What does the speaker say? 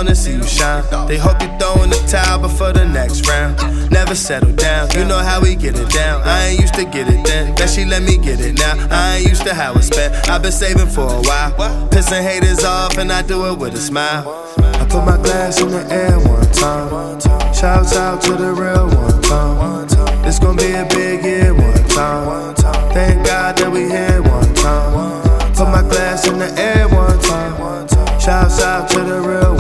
wanna see you shine. They hope you throw in the towel before the next round. Never settle down, you know how we get it down. I ain't used to get it then, that she let me get it now. I ain't used to how it's spent, I've been saving for a while. Pissing haters off and I do it with a smile. I put my glass in the air one time. Shouts out to the real one time. This gon' be a big year one time. Thank God that we here one time. Put my glass in the air one time. Shouts out to the real